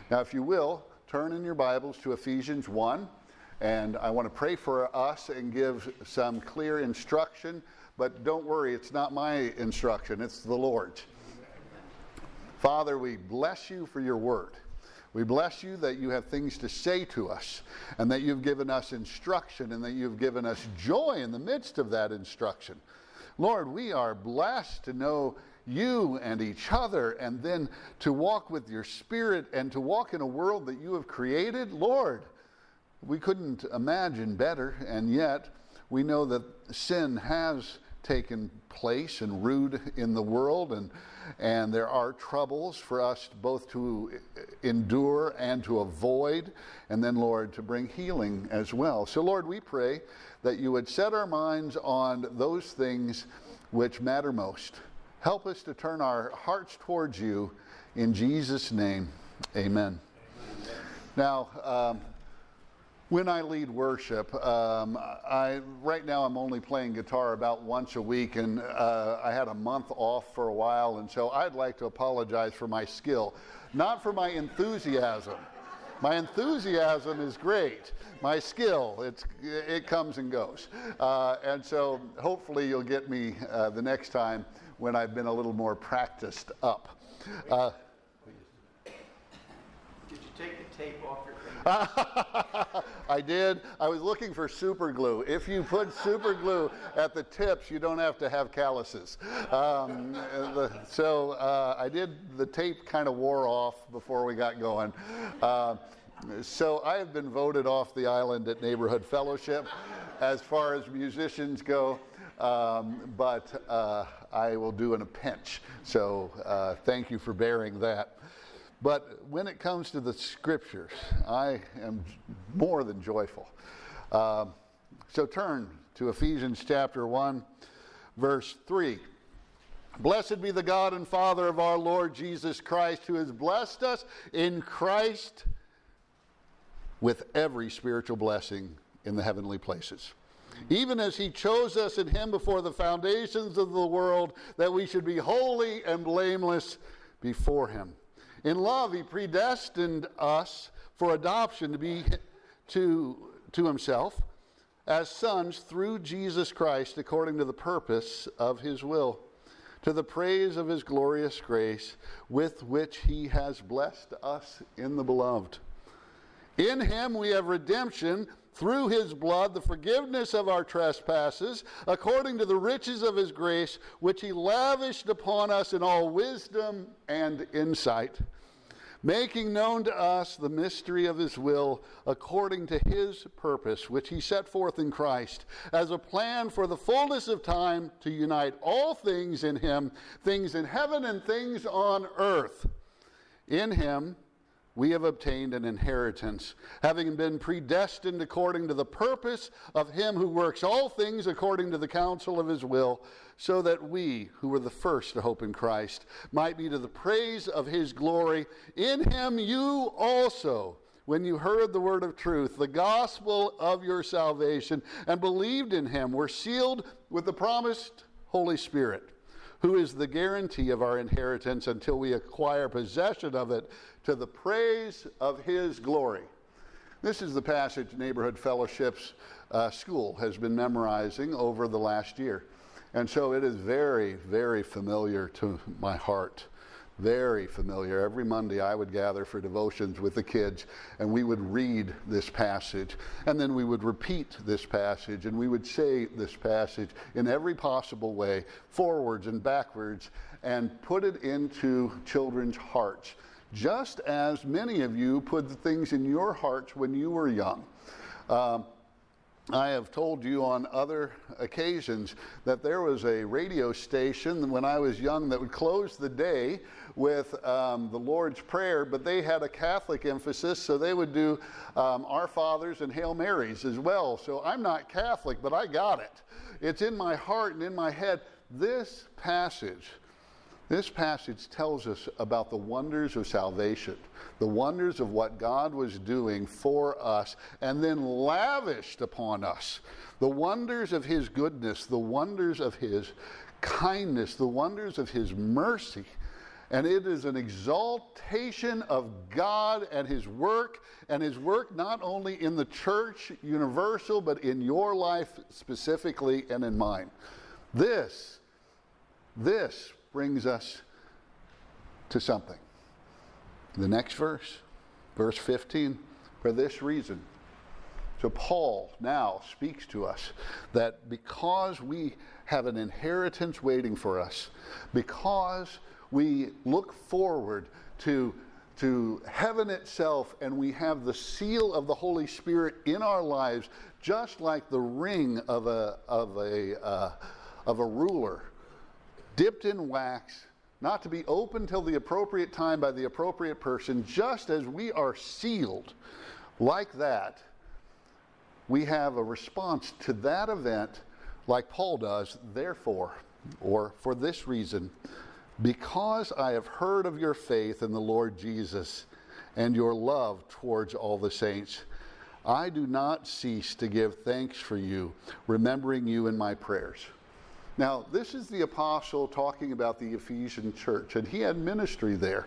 Now, if you will, turn in your Bibles to Ephesians 1, and I want to pray for us and give some clear instruction, but don't worry, it's not my instruction, it's the Lord's. Father, we bless you for your word. We bless you that you have things to say to us, and that you've given us instruction, and that you've given us joy in the midst of that instruction. Lord, we are blessed to know you and each other, and then to walk with your Spirit and to walk in a world that you have created. Lord, we couldn't imagine better, and yet we know that sin has taken place and root in the world, and there are troubles for us both to endure and to avoid, and then, Lord, to bring healing as well. So, Lord, we pray that you would set our minds on those things which matter most. Help us to turn our hearts towards you. In Jesus' name, amen. Now, when I lead worship, right now I'm only playing guitar about once a week, and I had a month off for a while, and so I'd like to apologize for my skill, not for my enthusiasm. My enthusiasm is great. My skill, it comes and goes. And so hopefully you'll get me the next time when I've been a little more practiced up. Did you take the tape off your finger? I did. I was looking for super glue. If you put super glue at the tips, you don't have to have calluses. So I did. The tape kind of wore off before we got going. So I have been voted off the island at Neighborhood Fellowship as far as musicians go. But I will do in a pinch. So thank you for bearing that. But when it comes to the scriptures, I am more than joyful. So turn to Ephesians chapter 1, verse 3. Blessed be the God and Father of our Lord Jesus Christ, who has blessed us in Christ with every spiritual blessing in the heavenly places. Even as he chose us in him before the foundations of the world, that we should be holy and blameless before him. In love, he predestined us for adoption to be to himself as sons through Jesus Christ, according to the purpose of his will, to the praise of his glorious grace, with which he has blessed us in the beloved. In him we have redemption through his blood, the forgiveness of our trespasses, according to the riches of his grace, which he lavished upon us in all wisdom and insight, making known to us the mystery of his will, according to his purpose, which he set forth in Christ, as a plan for the fullness of time to unite all things in him, things in heaven and things on earth. In him we have obtained an inheritance, having been predestined according to the purpose of him who works all things according to the counsel of his will, so that we, who were the first to hope in Christ, might be to the praise of his glory. In him you also, when you heard the word of truth, the gospel of your salvation, and believed in him, were sealed with the promised Holy Spirit, who is the guarantee of our inheritance until we acquire possession of it, to the praise of his glory. This is the passage Neighborhood Fellowship's school has been memorizing over the last year. And so it is very, very familiar to my heart. Very familiar. Every Monday I would gather for devotions with the kids, and we would read this passage, and then we would repeat this passage, and we would say this passage in every possible way, forwards and backwards, and put it into children's hearts, just as many of you put the things in your hearts when you were young. I have told you on other occasions that there was a radio station when I was young that would close the day with the Lord's Prayer, but they had a Catholic emphasis, so they would do Our Fathers and Hail Marys as well. So I'm not Catholic, but I got it. It's in my heart and in my head. This passage tells us about the wonders of salvation, the wonders of what God was doing for us and then lavished upon us, the wonders of his goodness, the wonders of his kindness, the wonders of his mercy. And it is an exaltation of God and His work not only in the church universal, but in your life specifically and in mine. This brings us to something. The next verse, verse 15, for this reason. So Paul now speaks to us that because we have an inheritance waiting for us, because we look forward to heaven itself, and we have the seal of the Holy Spirit in our lives, just like the ring of a ruler, dipped in wax, not to be opened till the appropriate time by the appropriate person. Just as we are sealed like that, we have a response to that event like Paul does. Therefore, or for this reason, because I have heard of your faith in the Lord Jesus and your love towards all the saints, I do not cease to give thanks for you, remembering you in my prayers. Now, this is the apostle talking about the Ephesian church, and he had ministry there.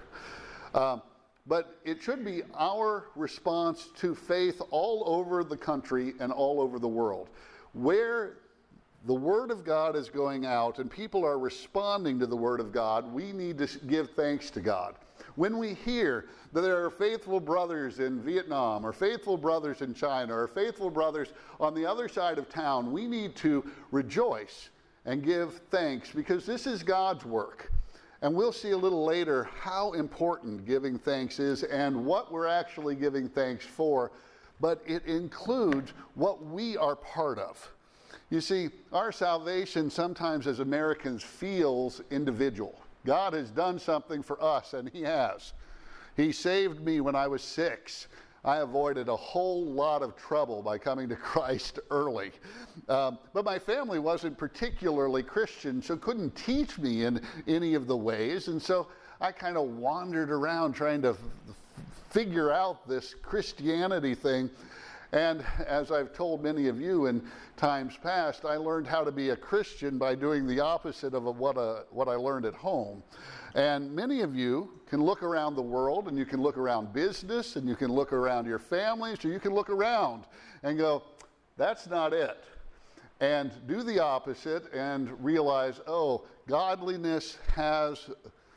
But it should be our response to faith all over the country and all over the world. Where the Word of God is going out and people are responding to the Word of God, we need to give thanks to God. When we hear that there are faithful brothers in Vietnam, or faithful brothers in China, or faithful brothers on the other side of town, we need to rejoice and give thanks, because this is God's work. And we'll see a little later how important giving thanks is and what we're actually giving thanks for, but it includes what we are part of. You see, our salvation sometimes as Americans feels individual. God has done something for us, and He has. He saved me when I was 6. I avoided a whole lot of trouble by coming to Christ early. But my family wasn't particularly Christian, so couldn't teach me in any of the ways. And so I kind of wandered around trying to figure out this Christianity thing. And as I've told many of you in times past, I learned how to be a Christian by doing the opposite of what I learned at home. And many of you can look around the world, and you can look around business, and you can look around your families, or you can look around and go, that's not it. And do the opposite and realize, oh, godliness has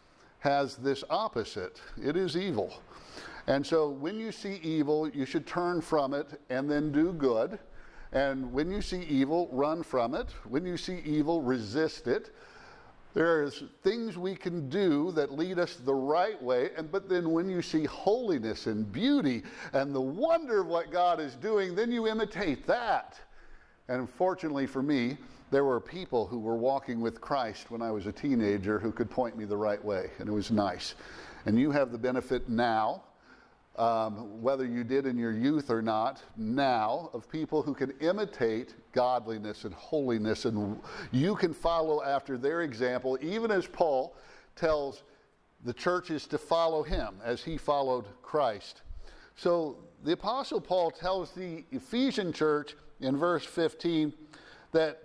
this opposite. It is evil. And so when you see evil, you should turn from it and then do good. And when you see evil, run from it. When you see evil, resist it. There's things we can do that lead us the right way. But then when you see holiness and beauty and the wonder of what God is doing, then you imitate that. And fortunately for me, there were people who were walking with Christ when I was a teenager who could point me the right way. And it was nice. And you have the benefit now, whether you did in your youth or not, now, of people who can imitate godliness and holiness, and you can follow after their example, even as Paul tells the churches to follow him as he followed Christ. So the Apostle Paul tells the Ephesian church in verse 15 that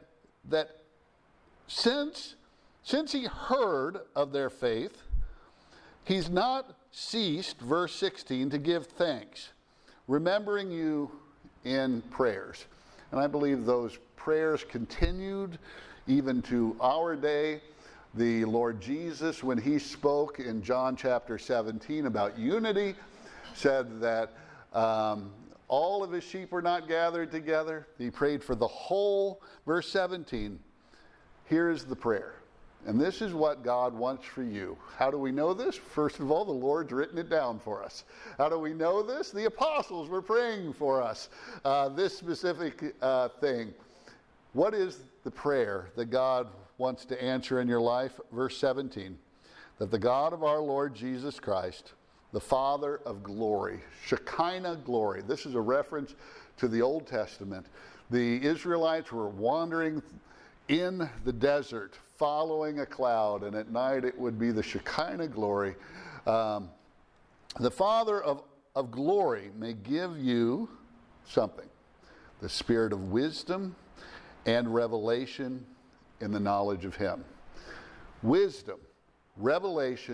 since he heard of their faith, he's not ceased, verse 16, to give thanks, remembering you in prayers. And I believe those prayers continued even to our day. The Lord Jesus, when he spoke in John chapter 17 about unity, said that all of his sheep were not gathered together. He prayed for the whole. Verse 17, here's the prayer. And this is what God wants for you. How do we know this? First of all, the Lord's written it down for us. How do we know this? The apostles were praying for us this specific thing. What is the prayer that God wants to answer in your life? Verse 17, that the God of our Lord Jesus Christ, the Father of glory, Shekinah glory. This is a reference to the Old Testament. The Israelites were wandering in the desert, following a cloud, and at night it would be the Shekinah glory. The Father of glory may give you something, the spirit of wisdom and revelation in the knowledge of him. Wisdom, revelation,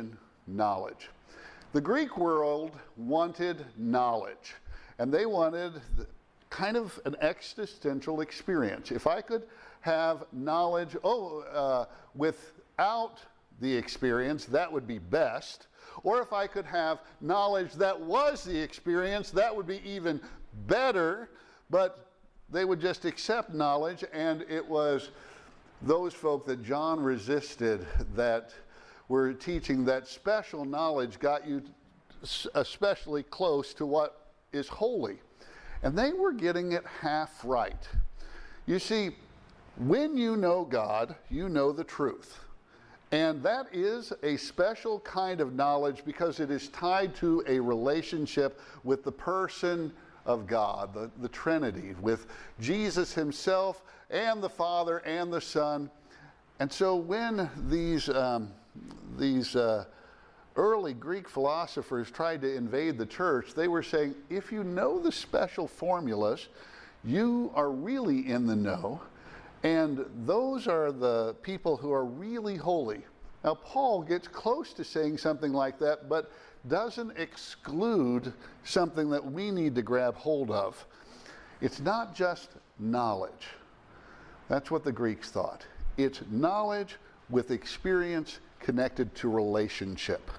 knowledge. The Greek world wanted knowledge, and they wanted kind of an existential experience. If I could have knowledge, without the experience, that would be best. Or if I could have knowledge that was the experience, that would be even better. But they would just accept knowledge, and it was those folk that John resisted that were teaching that special knowledge got you especially close to what is holy. And they were getting it half right. You see, when you know God, you know the truth. And that is a special kind of knowledge because it is tied to a relationship with the person of God, the Trinity, with Jesus himself and the Father and the Son. And so when these early Greek philosophers tried to invade the church, they were saying, if you know the special formulas, you are really in the know. And those are the people who are really holy. Now, Paul gets close to saying something like that, but doesn't exclude something that we need to grab hold of. It's not just knowledge. That's what the Greeks thought. It's knowledge with experience connected to relationship.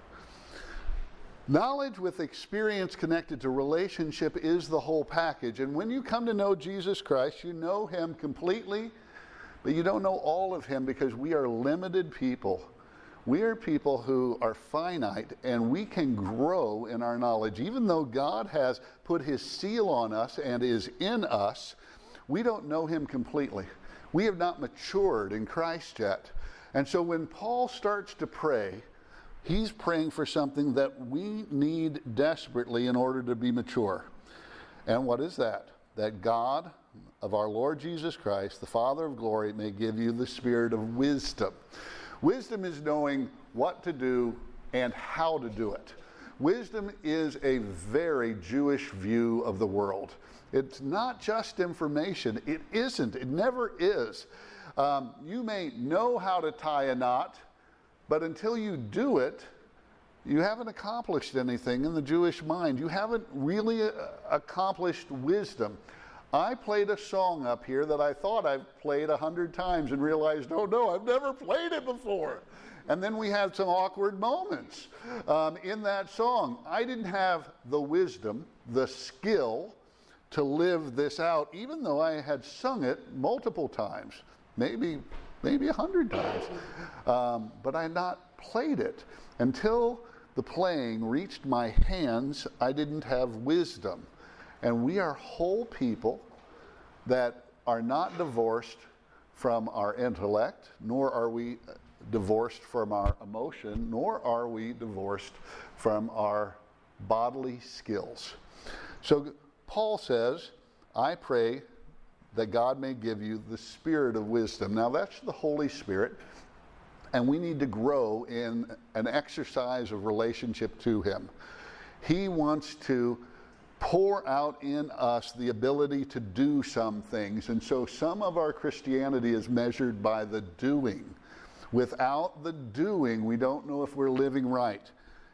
Knowledge with experience connected to relationship is the whole package. And when you come to know Jesus Christ, you know him completely, but you don't know all of him because we are limited people. We are people who are finite, and we can grow in our knowledge. Even though God has put his seal on us and is in us, we don't know him completely. We have not matured in Christ yet. And so when Paul starts to pray, he's praying for something that we need desperately in order to be mature. And what is that? That God of our Lord Jesus Christ, the Father of glory, may give you the spirit of wisdom. Wisdom is knowing what to do and how to do it. Wisdom is a very Jewish view of the world. It's not just information. It isn't. It never is. You may know how to tie a knot, but until you do it, you haven't accomplished anything in the Jewish mind. You haven't really accomplished wisdom. I played a song up here that I thought I've played 100 times and realized, oh no, I've never played it before. And then we had some awkward moments in that song. I didn't have the wisdom, the skill to live this out, even though I had sung it multiple times, maybe 100 times. But I had not played it. Until the playing reached my hands, I didn't have wisdom. And we are whole people that are not divorced from our intellect, nor are we divorced from our emotion, nor are we divorced from our bodily skills. So Paul says, I pray that God may give you the spirit of wisdom. Now that's the Holy Spirit, and we need to grow in an exercise of relationship to him. He wants to pour out in us the ability to do some things. And so some of our Christianity is measured by the doing. Without the doing, we don't know if we're living right.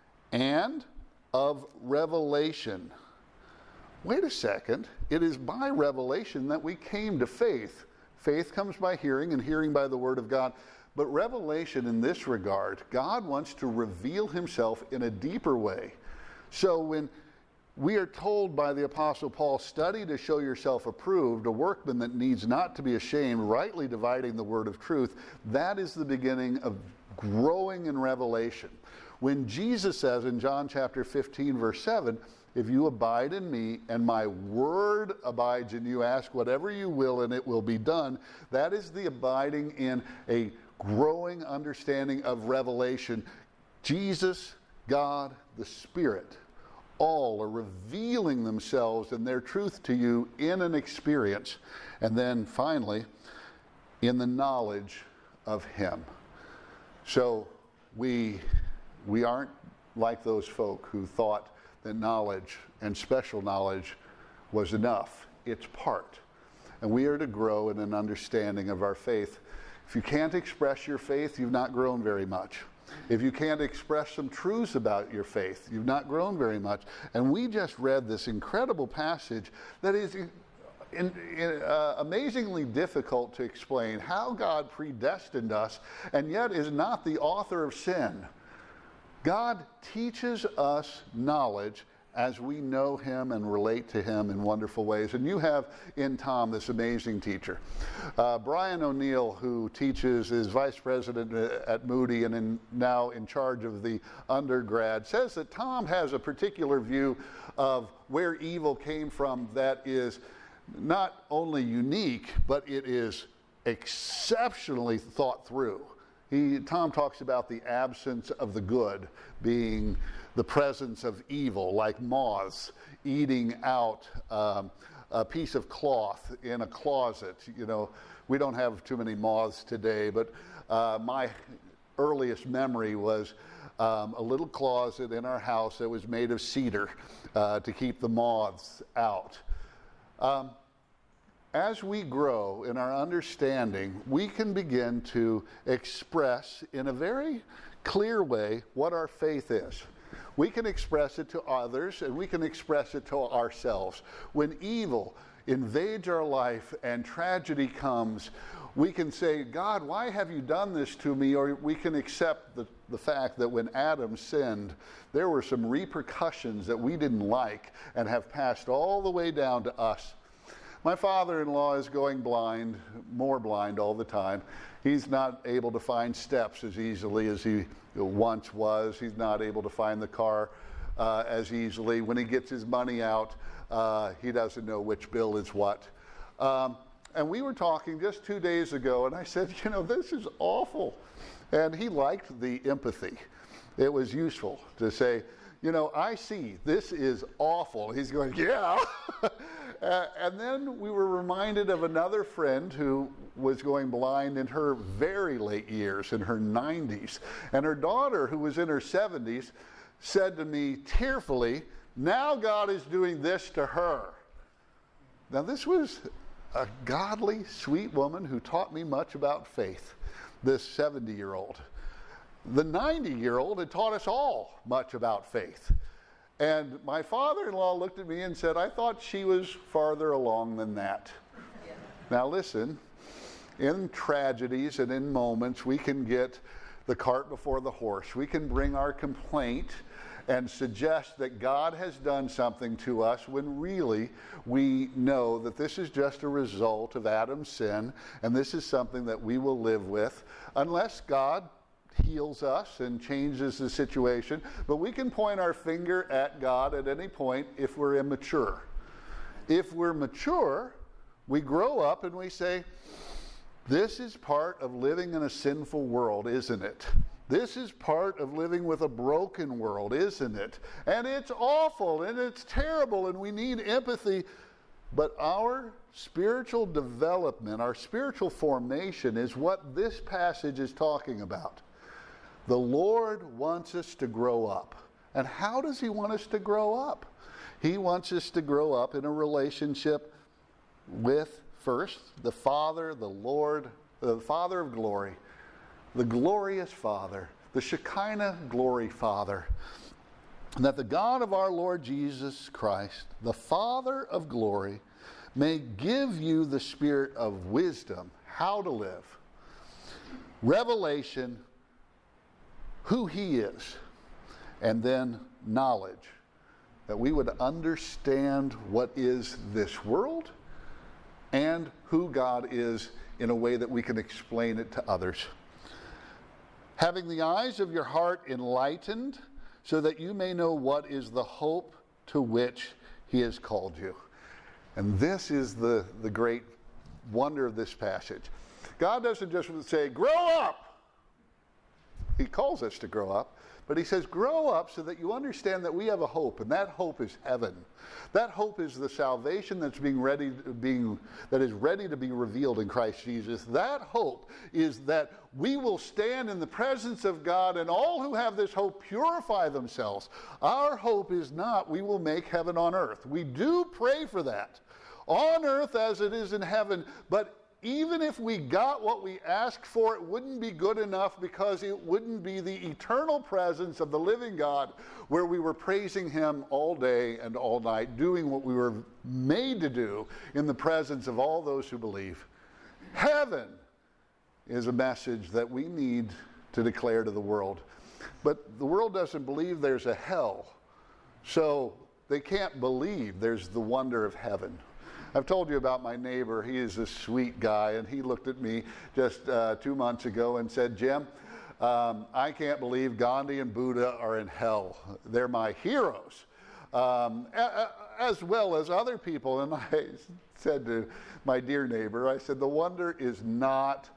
And of revelation. Wait a second. It is by revelation that we came to faith. Faith comes by hearing, and hearing by the word of God. But revelation in this regard, God wants to reveal himself in a deeper way. So when we are told by the Apostle Paul, study to show yourself approved, a workman that needs not to be ashamed, rightly dividing the word of truth. That is the beginning of growing in revelation. When Jesus says in John chapter 15, verse 7, if you abide in me and my word abides in you, ask whatever you will and it will be done. That is the abiding in a growing understanding of revelation. Jesus, God, the Spirit, all are revealing themselves and their truth to you in an experience. And then finally, in the knowledge of him. So we aren't like those folk who thought that knowledge and special knowledge was enough. It's part. And we are to grow in an understanding of our faith. If you can't express your faith, you've not grown very much. if you can't express some truths about your faith, you've not grown very much. And we just read this incredible passage that is amazingly difficult to explain, how God predestined us and yet is not the author of sin. God teaches us knowledge as we know him and relate to him in wonderful ways. And you have in Tom this amazing teacher. Brian O'Neill, who teaches, is vice president at Moody and now in charge of the undergrad, says that Tom has a particular view of where evil came from that is not only unique, but it is exceptionally thought through. Tom talks about the absence of the good being the presence of evil, like moths eating out a piece of cloth in a closet. You know, we don't have too many moths today, but my earliest memory was a little closet in our house that was made of cedar to keep the moths out. As we grow in our understanding, we can begin to express in a very clear way what our faith is. We can express it to others and we can express it to ourselves. When evil invades our life and tragedy comes, we can say, God, why have you done this to me? Or we can accept the fact that when Adam sinned, there were some repercussions that we didn't like and have passed all the way down to us. My father-in-law is going blind, more blind all the time. He's not able to find steps as easily as he once was. He's not able to find the car as easily. When he gets his money out, he doesn't know which bill is what. And we were talking just 2 days ago, and I said, you know, this is awful. And he liked the empathy. It was useful to say, you know, I see, this is awful. He's going, yeah. And then we were reminded of another friend who was going blind in her very late years, in her 90s. And her daughter, who was in her 70s, said to me tearfully, now God is doing this to her. Now this was a godly, sweet woman who taught me much about faith, this 70-year-old. The 90-year-old had taught us all much about faith. And my father-in-law looked at me and said, I thought she was farther along than that. Yeah. Now listen, in tragedies and in moments, we can get the cart before the horse. We can bring our complaint and suggest that God has done something to us when really we know that this is just a result of Adam's sin, and this is something that we will live with unless God heals us and changes the situation. But we can point our finger at God at any point if we're immature. If we're mature, we grow up and we say, this is part of living in a sinful world, isn't it? This is part of living with a broken world, isn't it? And it's awful and it's terrible and we need empathy. But our spiritual development, our spiritual formation is what this passage is talking about. The Lord wants us to grow up. And how does he want us to grow up? He wants us to grow up in a relationship with, first, the Father, the Lord, the Father of glory, the glorious Father, the Shekinah glory Father. And that the God of our Lord Jesus Christ, the Father of glory, may give you the spirit of wisdom, how to live, revelation, who he is, and then knowledge, that we would understand what is this world and who God is in a way that we can explain it to others. Having the eyes of your heart enlightened, so that you may know what is the hope to which he has called you. And this is the great wonder of this passage. God doesn't just say, grow up. He calls us to grow up, but he says, grow up so that you understand that we have a hope, and that hope is heaven. That hope is the salvation that is ready to be revealed in Christ Jesus. That hope is that we will stand in the presence of God, and all who have this hope purify themselves. Our hope is not we will make heaven on earth. We do pray for that, on earth as it is in heaven, but even if we got what we asked for, it wouldn't be good enough, because it wouldn't be the eternal presence of the living God, where we were praising him all day and all night, doing what we were made to do in the presence of all those who believe. Heaven is a message that we need to declare to the world. But the world doesn't believe there's a hell, so they can't believe there's the wonder of heaven. I've told you about my neighbor. He is a sweet guy, and he looked at me just 2 months ago and said, Jim, I can't believe Gandhi and Buddha are in hell. They're my heroes, as well as other people. And I said to my dear neighbor, I said, the wonder is not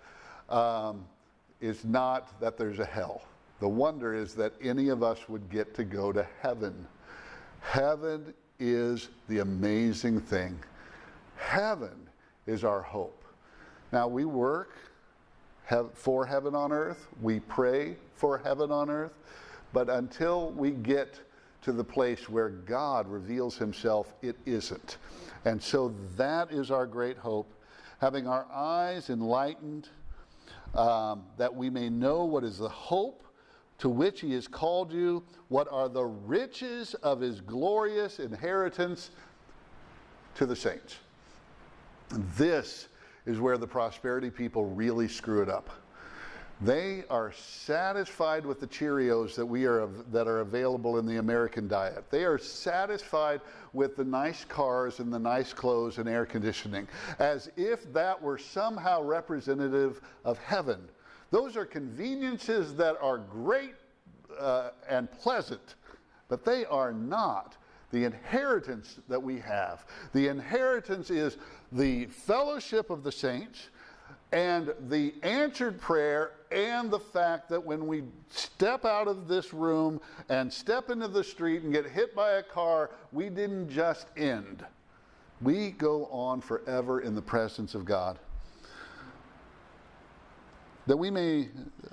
that there's a hell. The wonder is that any of us would get to go to heaven. Heaven is the amazing thing. Heaven is our hope. Now, we work for heaven on earth. We pray for heaven on earth. But until we get to the place where God reveals himself, it isn't. And so that is our great hope, having our eyes enlightened, that we may know what is the hope to which he has called you, what are the riches of his glorious inheritance to the saints. This is where the prosperity people really screw it up. They are satisfied with the Cheerios that are available in the American diet. They are satisfied with the nice cars and the nice clothes and air conditioning, as if that were somehow representative of heaven. Those are conveniences that are great and pleasant, but they are not the inheritance that we have. The inheritance is the fellowship of the saints and the answered prayer, and the fact that when we step out of this room and step into the street and get hit by a car, we didn't just end. We go on forever in the presence of God. That we may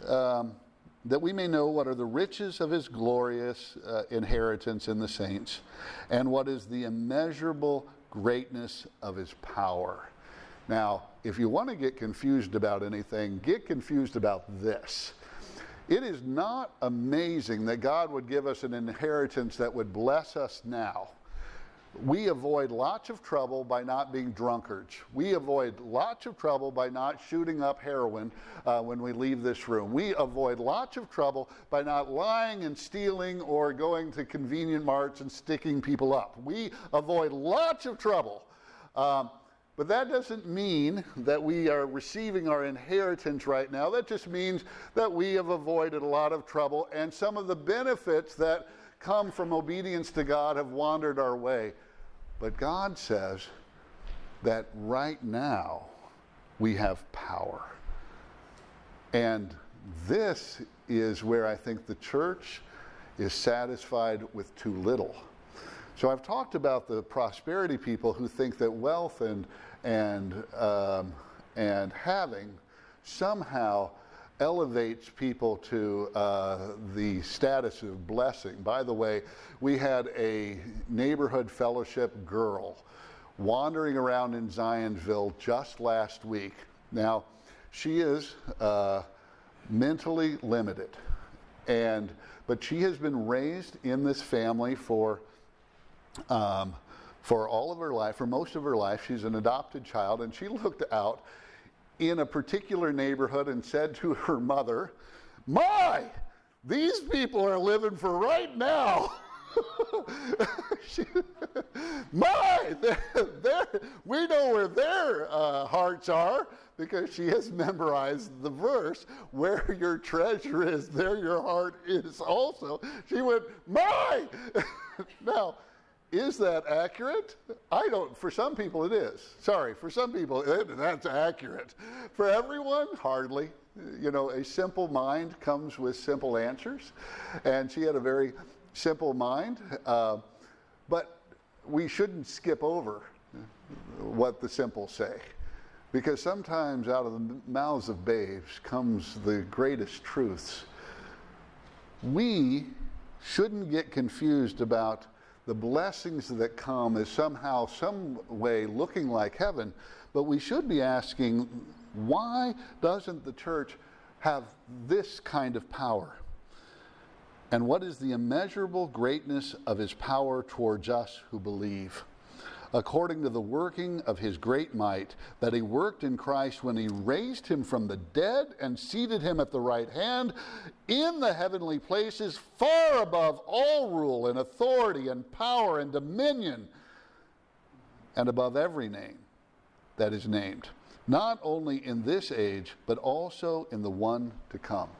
know what are the riches of his glorious inheritance in the saints, and what is the immeasurable greatness of his power. Now, if you want to get confused about anything, get confused about this. It is not amazing that God would give us an inheritance that would bless us now. We avoid lots of trouble by not being drunkards. We avoid lots of trouble by not shooting up heroin when we leave this room. We avoid lots of trouble by not lying and stealing or going to convenient marts and sticking people up. We avoid lots of trouble. But that doesn't mean that we are receiving our inheritance right now. That just means that we have avoided a lot of trouble, and some of the benefits that come from obedience to God have wandered our way. But God says that right now we have power. And this is where I think the church is satisfied with too little. So I've talked about the prosperity people who think that wealth and having somehow elevates people to the status of blessing. By the way, we had a neighborhood fellowship girl wandering around in Zionsville just last week. Now, she is mentally limited, but she has been raised in this family for all of her life, for most of her life. She's an adopted child, and she looked out in a particular neighborhood and said to her mother, "My, these people are living for right now." We know where their hearts are, because she has memorized the verse, "Where your treasure is, there your heart is also." She went, "My!" Now, is that accurate? For some people it is. Sorry, for some people that's accurate. For everyone, hardly. You know, a simple mind comes with simple answers. And she had a very simple mind. But we shouldn't skip over what the simple say. Because sometimes out of the mouths of babes comes the greatest truths. We shouldn't get confused about the blessings that come as somehow, some way looking like heaven, but we should be asking, why doesn't the church have this kind of power? And what is the immeasurable greatness of his power towards us who believe? According to the working of his great might, that he worked in Christ when he raised him from the dead and seated him at the right hand in the heavenly places, far above all rule and authority and power and dominion, and above every name that is named, not only in this age, but also in the one to come.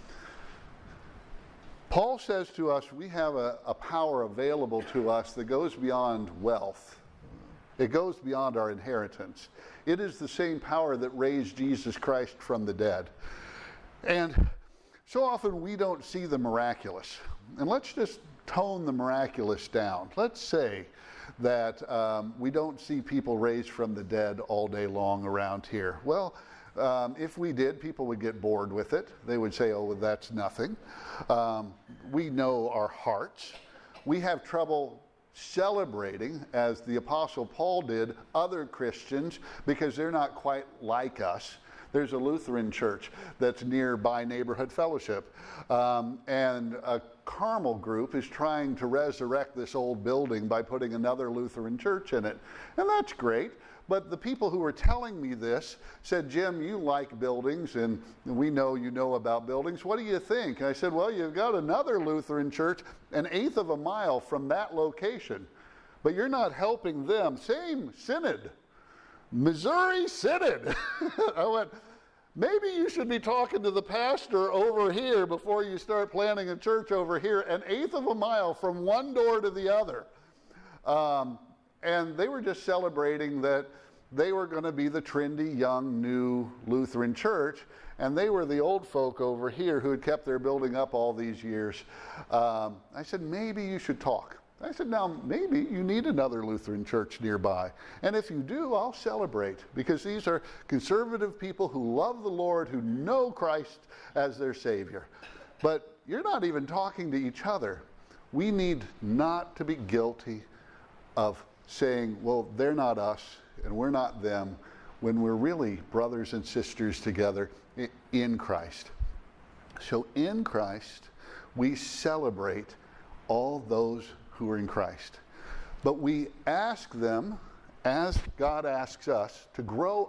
Paul says to us, we have a power available to us that goes beyond wealth. It goes beyond our inheritance. It is the same power that raised Jesus Christ from the dead. And so often we don't see the miraculous. And let's just tone the miraculous down. Let's say that we don't see people raised from the dead all day long around here. Well, if we did, people would get bored with it. They would say, oh, well, that's nothing. We know our hearts. We have trouble celebrating, as the Apostle Paul did, other Christians because they're not quite like us. There's a Lutheran church that's nearby Neighborhood Fellowship, and a Carmel group is trying to resurrect this old building by putting another Lutheran church in it. And that's great. But the people who were telling me this said, Jim, you like buildings, and we know you know about buildings. What do you think? And I said, well, you've got another Lutheran church an eighth of a mile from that location, but you're not helping them. Same synod, Missouri Synod. I went, maybe you should be talking to the pastor over here before you start planning a church over here, an eighth of a mile from one door to the other. And they were just celebrating that they were going to be the trendy, young, new Lutheran church, and they were the old folk over here who had kept their building up all these years. I said, maybe you should talk. I said, now, maybe you need another Lutheran church nearby. And if you do, I'll celebrate, because these are conservative people who love the Lord, who know Christ as their Savior. But you're not even talking to each other. We need not to be guilty of saying, well, they're not us and we're not them, when we're really brothers and sisters together in Christ. So in Christ, we celebrate all those who are in Christ. But we ask them, as God asks us, to grow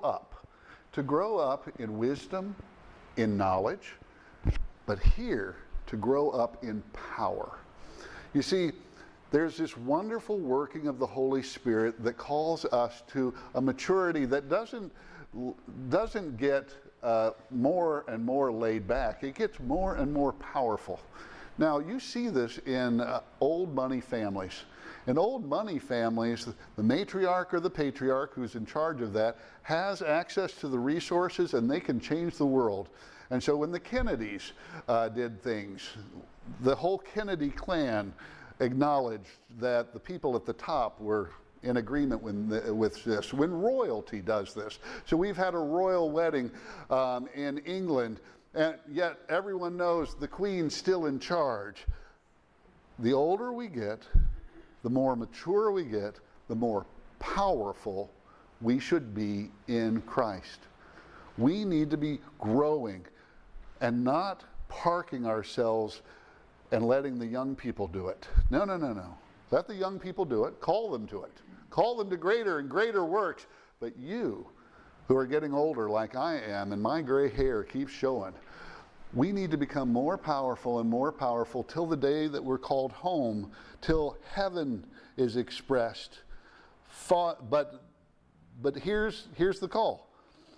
up in wisdom, in knowledge, but here, to grow up in power. You see, there's this wonderful working of the Holy Spirit that calls us to a maturity that doesn't get more and more laid back. It gets more and more powerful. Now, you see this in old money families. In old money families, the matriarch or the patriarch who's in charge of that has access to the resources, and they can change the world. And so when the Kennedys did things, the whole Kennedy clan acknowledged that the people at the top were in agreement with this. When royalty does this. So we've had a royal wedding in England, and yet everyone knows the Queen's still in charge. The older we get, the more mature we get, the more powerful we should be in Christ. We need to be growing and not parking ourselves and letting the young people do it. No. Let the young people do it. Call them to it. Call them to greater and greater works. But you, who are getting older like I am, and my gray hair keeps showing, we need to become more powerful and more powerful till the day that we're called home, till heaven is expressed. But here's the call.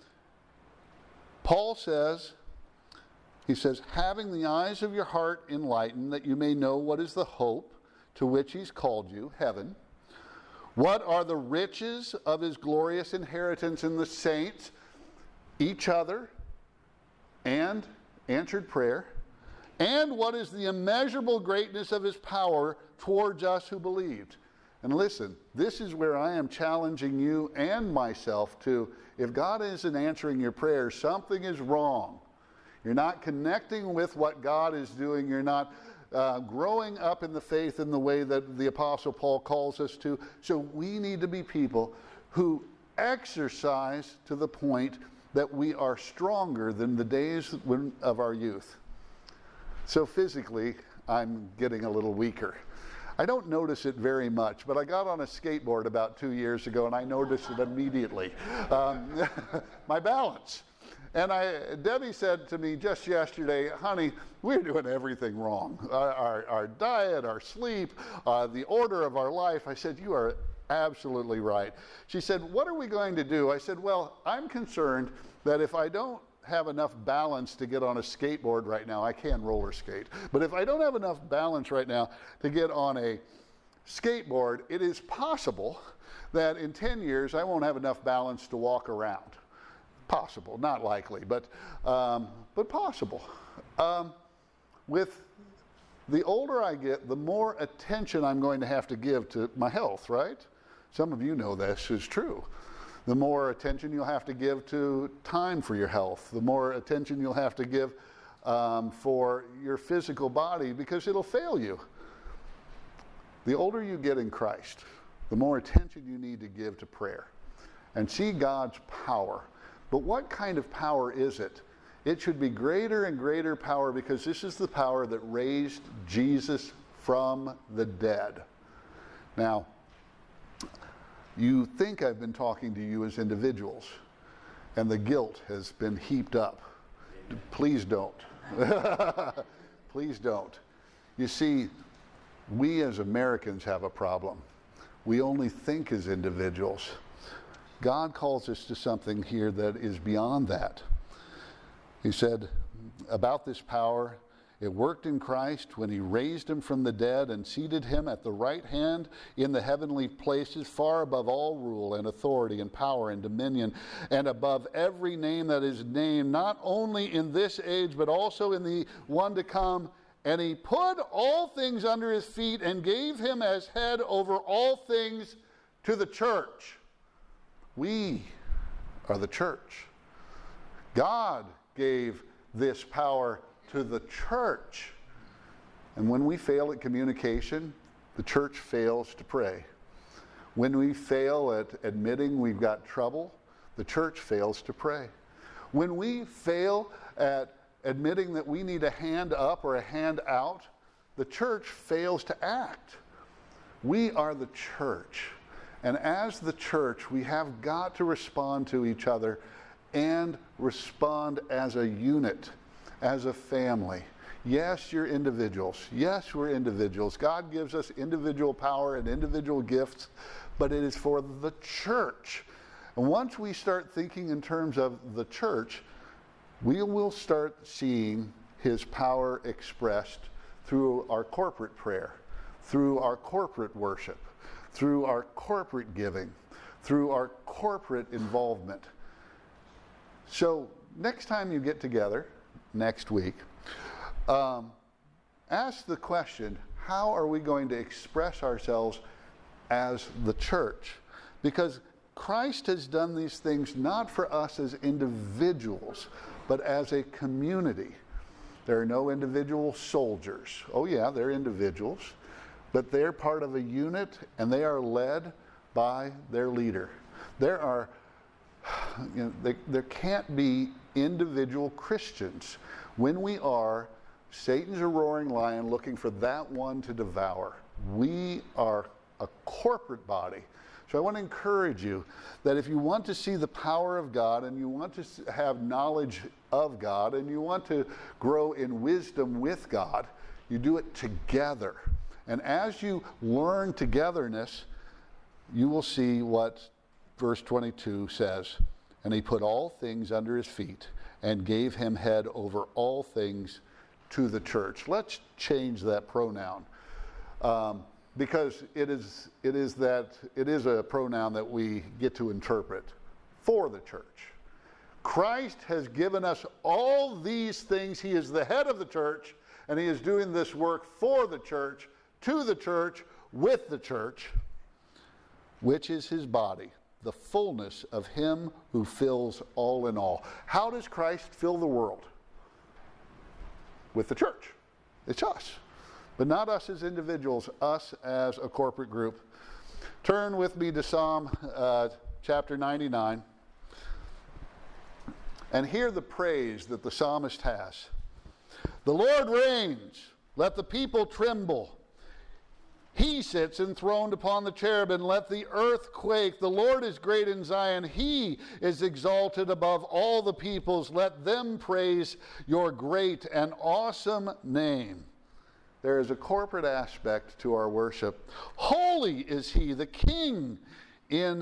Paul says, he says, having the eyes of your heart enlightened, that you may know what is the hope to which he's called you, heaven. What are the riches of his glorious inheritance in the saints, each other, and answered prayer? And what is the immeasurable greatness of his power towards us who believed? And listen, this is where I am challenging you and myself to, if God isn't answering your prayers, something is wrong. You're not connecting with what God is doing. You're not growing up in the faith in the way that the Apostle Paul calls us to. So we need to be people who exercise to the point that we are stronger than the days of our youth. So physically, I'm getting a little weaker. I don't notice it very much, but I got on a skateboard about 2 years ago and I noticed it immediately. My balance. And Debbie said to me just yesterday, honey, we're doing everything wrong. Our diet, our sleep, the order of our life. I said, you are absolutely right. She said, what are we going to do? I said, well, I'm concerned that if I don't have enough balance to get on a skateboard right now, I can roller skate, but if I don't have enough balance right now to get on a skateboard, it is possible that in 10 years I won't have enough balance to walk around. Possible, not likely, but possible. With the older I get, the more attention I'm going to have to give to my health, right? Some of you know this is true. The more attention you'll have to give to time for your health, the more attention you'll have to give for your physical body, because it'll fail you. The older you get in Christ, the more attention you need to give to prayer and see God's power. But what kind of power is it? It should be greater and greater power, because this is the power that raised Jesus from the dead. Now, you think I've been talking to you as individuals, and the guilt has been heaped up. Please don't. Please don't. You see, we as Americans have a problem. We only think as individuals. God calls us to something here that is beyond that. He said about this power, it worked in Christ when he raised him from the dead and seated him at the right hand in the heavenly places, far above all rule and authority and power and dominion, and above every name that is named, not only in this age, but also in the one to come. And he put all things under his feet and gave him as head over all things to the church. We are the church. God gave this power to the church. And when we fail at communication, the church fails to pray. When we fail at admitting we've got trouble, the church fails to pray. When we fail at admitting that we need a hand up or a hand out, the church fails to act. We are the church. And as the church, we have got to respond to each other and respond as a unit, as a family. Yes, you're individuals. Yes, we're individuals. God gives us individual power and individual gifts, but it is for the church. And once we start thinking in terms of the church, we will start seeing his power expressed through our corporate prayer, through our corporate worship, through our corporate giving, through our corporate involvement. So next time you get together, next week, ask the question, how are we going to express ourselves as the church? Because Christ has done these things not for us as individuals, but as a community. There are no individual soldiers. Oh yeah, they're individuals, but they're part of a unit and they are led by their leader. There can't be individual Christians. When we are, Satan's a roaring lion looking for that one to devour. We are a corporate body. So I want to encourage you that if you want to see the power of God and you want to have knowledge of God and you want to grow in wisdom with God, you do it together. And as you learn togetherness, you will see what verse 22 says. And he put all things under his feet and gave him head over all things to the church. Let's change that pronoun. Because it is a pronoun that we get to interpret for the church. Christ has given us all these things. He is the head of the church, and he is doing this work for the church, to the church, with the church, which is his body, the fullness of him who fills all in all. How does Christ fill the world? With the church. It's us. But not us as individuals, us as a corporate group. Turn with me to Psalm chapter 99, and hear the praise that the psalmist has. The Lord reigns, let the people tremble. He sits enthroned upon the cherubim, let the earth quake. The Lord is great in Zion, he is exalted above all the peoples. Let them praise your great and awesome name. There is a corporate aspect to our worship. Holy is he, the King in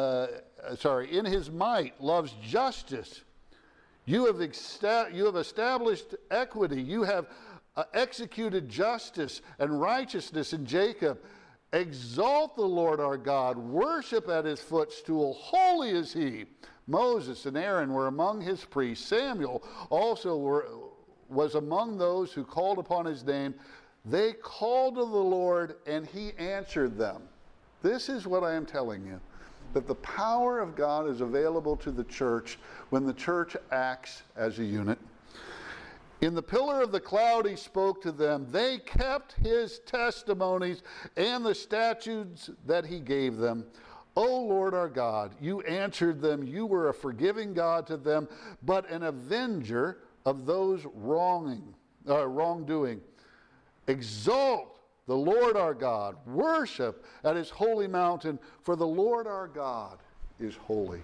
his might loves justice. You have established equity. You have executed justice and righteousness in Jacob. Exalt the Lord our God. Worship at his footstool. Holy is he. Moses and Aaron were among his priests. Samuel also was among those who called upon his name. They called to the Lord, and he answered them. This is what I am telling you, that the power of God is available to the church when the church acts as a unit. In the pillar of the cloud he spoke to them. They kept his testimonies and the statutes that he gave them. O Lord our God, you answered them. You were a forgiving God to them, but an avenger of those wrongdoing. Exalt the Lord our God. Worship at his holy mountain, for the Lord our God is holy.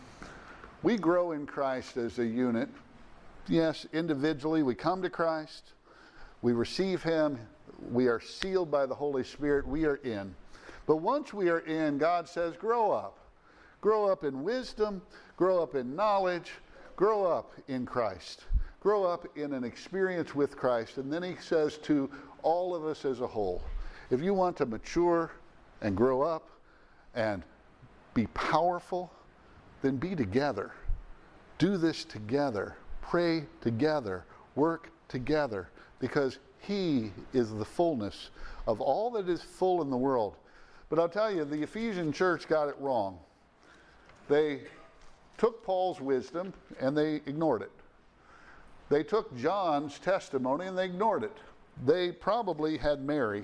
We grow in Christ as a unit. Yes, individually we come to Christ. We receive him. We are sealed by the Holy Spirit. We are in. But once we are in, God says, grow up. Grow up in wisdom. Grow up in knowledge. Grow up in Christ. Grow up in an experience with Christ. And then he says to all of us as a whole, if you want to mature and grow up and be powerful, then be together. Do this together. Pray together. Work together. Because he is the fullness of all that is full in the world. But I'll tell you, the Ephesian church got it wrong. They took Paul's wisdom and they ignored it. They took John's testimony and they ignored it. They probably had Mary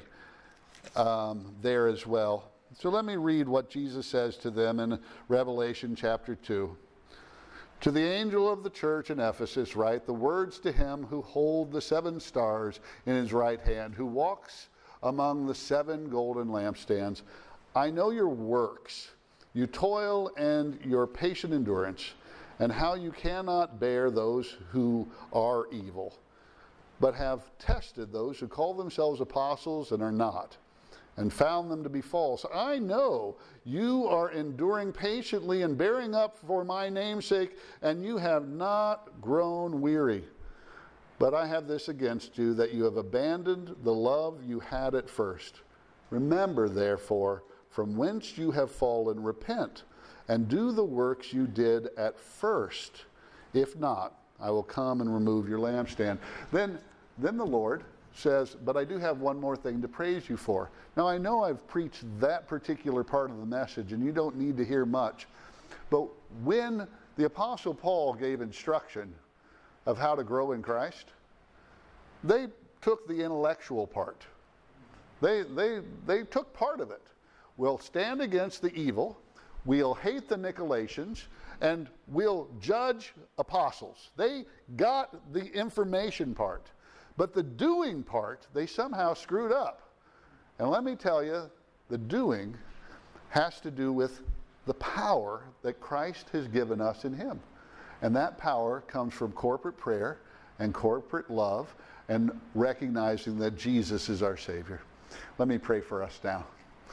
there as well. So let me read what Jesus says to them in Revelation chapter 2. To the angel of the church in Ephesus write the words to him who holds the 7 stars in his right hand, who walks among the 7 golden lampstands. I know your works, you toil and your patient endurance, and how you cannot bear those who are evil, but have tested those who call themselves apostles and are not, and found them to be false. I know you are enduring patiently and bearing up for my name's sake, and you have not grown weary. But I have this against you, that you have abandoned the love you had at first. Remember, therefore, from whence you have fallen, repent, and do the works you did at first. If not, I will come and remove your lampstand. Then the Lord says, but I do have one more thing to praise you for. Now I know I've preached that particular part of the message and you don't need to hear much, but when the Apostle Paul gave instruction of how to grow in Christ, they took the intellectual part. They took part of it. We'll stand against the evil, we'll hate the Nicolaitans, and we'll judge apostles. They got the information part. But the doing part, they somehow screwed up. And let me tell you, the doing has to do with the power that Christ has given us in him. And that power comes from corporate prayer and corporate love and recognizing that Jesus is our Savior. Let me pray for us now.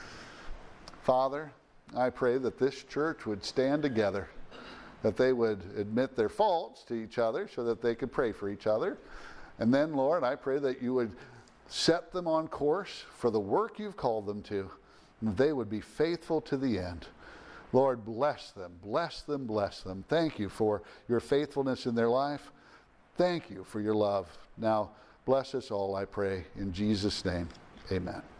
Father, I pray that this church would stand together, that they would admit their faults to each other so that they could pray for each other. And then, Lord, I pray that you would set them on course for the work you've called them to, and they would be faithful to the end. Lord, bless them, bless them, bless them. Thank you for your faithfulness in their life. Thank you for your love. Now, bless us all, I pray, in Jesus' name. Amen.